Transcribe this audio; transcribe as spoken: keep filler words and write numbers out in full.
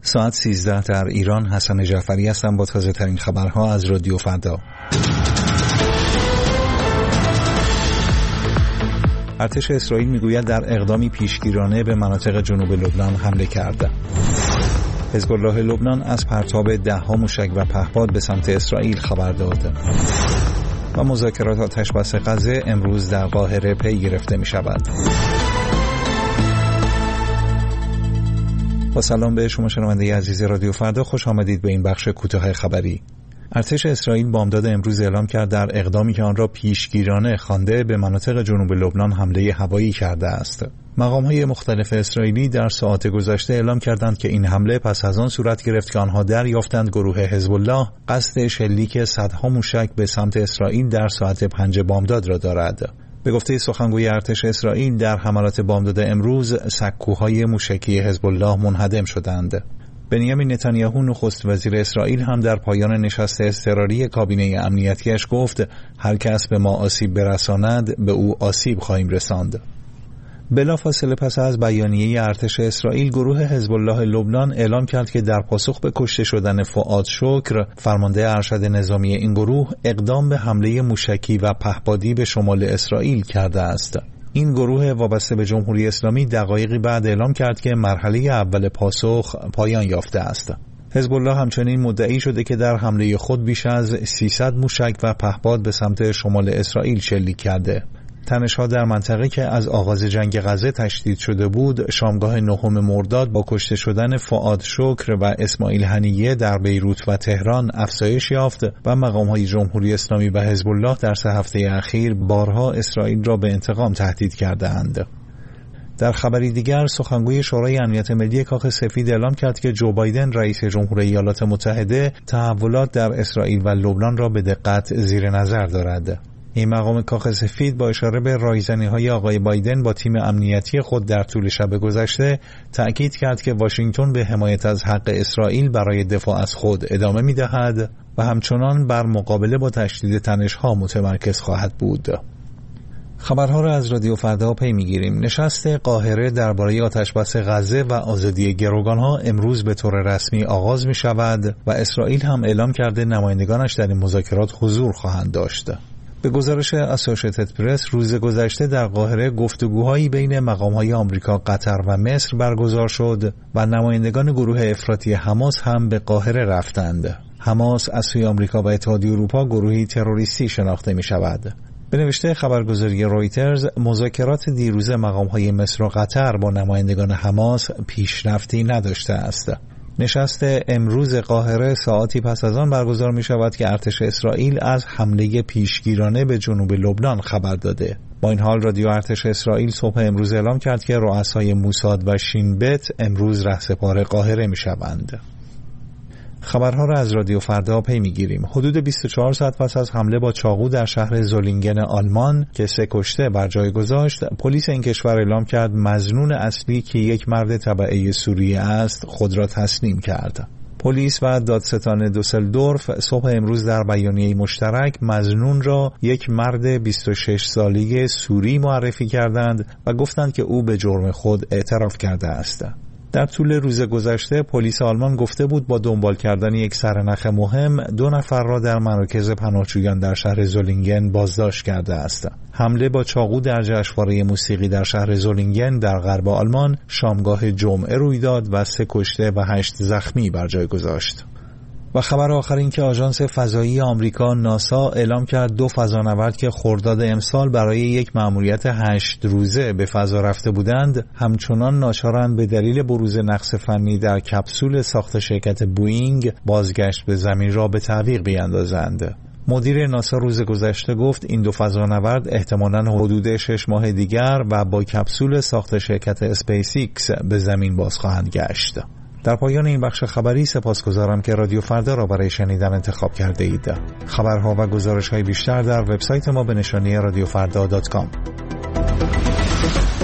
ساعت سیزده در ایران. حسن جعفری هستم با تازه ترین خبرها از رادیو فردا. ارتش اسرائیل میگوید در اقدامی پیشگیرانه به مناطق جنوب لبنان حمله کرده. حزب الله لبنان از پرتاب ده‌ها موشک و پهپاد به سمت اسرائیل خبر داد. و مذاکرات آتشبس غزه امروز در قاهره پی گرفته می شود. با سلام به شما شنونده عزیز رادیو فردا، خوش آمدید به این بخش کوتاه خبری. ارتش اسرائیل بامداد امروز اعلام کرد در اقدامی که آن را پیشگیرانه خوانده به مناطق جنوب لبنان حمله هوایی کرده است. مقام‌های مختلف اسرائیلی در ساعات گذشته اعلام کردند که این حمله پس از آن صورت گرفت که آنها دریافتند گروه حزب الله قصد شلیک صدها موشک به سمت اسرائیل در ساعت پنج بامداد را دارد. به گفته سخنگوی ارتش اسرائیل در حملات بامداد امروز سکوهای موشکی حزب الله منهدم شدند. بنیامین نتانیاهو نخست وزیر اسرائیل هم در پایان نشست اضطراری کابینه امنیتیش گفت هر کس به ما آسیب برساند به او آسیب خواهیم رساند. بلافاصله پس از بیانیه ارتش اسرائیل، گروه حزب الله لبنان اعلام کرد که در پاسخ به کشته شدن فؤاد شکر، فرمانده ارشد نظامی این گروه، اقدام به حمله موشکی و پهپادی به شمال اسرائیل کرده است. این گروه وابسته به جمهوری اسلامی دقایقی بعد اعلام کرد که مرحله اول پاسخ پایان یافته است. حزب الله همچنین مدعی شده که در حمله خود بیش از سیصد موشک و پهپاد به سمت شمال اسرائیل شلیک کرده. تنش‌ها در منطقه که از آغاز جنگ غزه تشدید شده بود، شامگاه نهم مرداد با کشته شدن فؤاد شکر و اسماعیل هنیه در بیروت و تهران افزایش یافت و مقام‌های جمهوری اسلامی و حزب الله در سه هفته اخیر بارها اسرائیل را به انتقام تهدید کرده‌اند. در خبری دیگر، سخنگوی شورای امنیت ملی کاخ سفید اعلام کرد که جو بایدن رئیس جمهور ایالات متحده تحولات در اسرائیل و لبنان را به دقت زیر نظر دارد. این مقام کاخ سفید با اشاره به رایزنی‌های آقای بایدن با تیم امنیتی خود در طول شب گذشته تأکید کرد که واشنگتن به حمایت از حق اسرائیل برای دفاع از خود ادامه می‌دهد و همچنان بر مقابله با تشدید تنش‌ها متمرکز خواهد بود. خبرها را از رادیو فردا پی می‌گیریم. نشست قاهره درباره آتشبس غزه و آزادی گروگان‌ها امروز به طور رسمی آغاز می‌شود و اسرائیل هم اعلام کرده نمایندگانش در این مذاکرات حضور خواهند داشت. به گزارش اسوشیتد پرس، روز گذشته در قاهره گفتگوهایی بین مقام‌های آمریکا، قطر و مصر برگزار شد و نمایندگان گروه افراطی حماس هم به قاهره رفتند. حماس از سوی آمریکا و اتحادیه اروپا گروهی تروریستی شناخته می‌شود. به نوشته خبرگزاری رویترز، مذاکرات دیروز مقام‌های مصر و قطر با نمایندگان حماس پیشرفتی نداشته است. نشست امروز قاهره ساعتی پس از آن برگزار می شود که ارتش اسرائیل از حمله پیشگیرانه به جنوب لبنان خبر داده. با این حال رادیو ارتش اسرائیل صبح امروز اعلام کرد که رؤسای موساد و شین بت امروز رهسپار قاهره می شوند. خبرها را از رادیو فردا پی می‌گیریم. حدود بیست و چهار ساعت پس از حمله با چاقو در شهر زولینگن آلمان که سه کشته بر جای گذاشت، پلیس این کشور اعلام کرد مظنون اصلی که یک مرد تبعه سوریه است خود را تسلیم کرد. پلیس و دادستان دوسلدورف صبح امروز در بیانیه مشترک مظنون را یک مرد بیست و شش ساله سوری معرفی کردند و گفتند که او به جرم خود اعتراف کرده است. در طول روز گذشته پلیس آلمان گفته بود با دنبال کردن یک سرنخ مهم دو نفر را در مراکز پناهجویان در شهر زولینگن بازداشت کرده است. حمله با چاقو در جشنواره موسیقی در شهر زولینگن در غرب آلمان شامگاه جمعه روی داد و سه کشته و هشت زخمی بر جای گذاشت. و خبر آخر این که آژانس فضایی آمریکا ناسا اعلام کرد دو فضانورد که خرداد امسال برای یک مأموریت هشت روزه به فضا رفته بودند همچنان ناچارند به دلیل بروز نقص فنی در کپسول ساخت شرکت بوئینگ بازگشت به زمین را به تعویق بیاندازند. مدیر ناسا روز گذشته گفت این دو فضانورد احتمالاً حدود شش ماه دیگر و با کپسول ساخت شرکت اسپیس ایکس به زمین باز خواهند گشت. در پایان این بخش خبری سپاسگزارم که رادیو فردا را برای شنیدن انتخاب کرده اید. خبرها و گزارش‌های بیشتر در وبسایت ما به نشانی رادیو فردا دات کام.